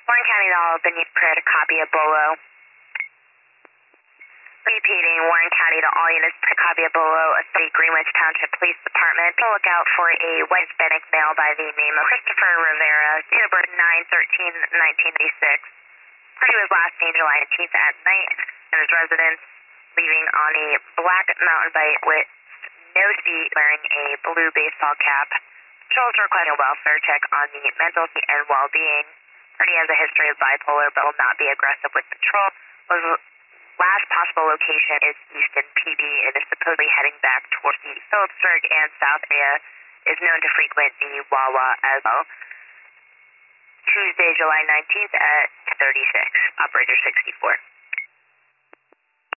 Warren County to all, been prepared a copy of Bolo. Repeating, Warren County to all units, a copy of Bolo, a City Greenwich Township Police Department. Look out for a white Hispanic male by the name of Christopher Rivera, date of birth 9/13/1986. Party was last seen July 19th at night in his residence, leaving on a black mountain bike with no seat, wearing a blue baseball cap. Patrols requesting a welfare check on the mental state and well-being. Party has a history of bipolar but will not be aggressive with patrol. Last possible location is Easton PD and is supposedly heading back towards the Phillipsburg and South area. Is known to frequent the Wawa as well. Tuesday, July 19th at 36. Operator 64.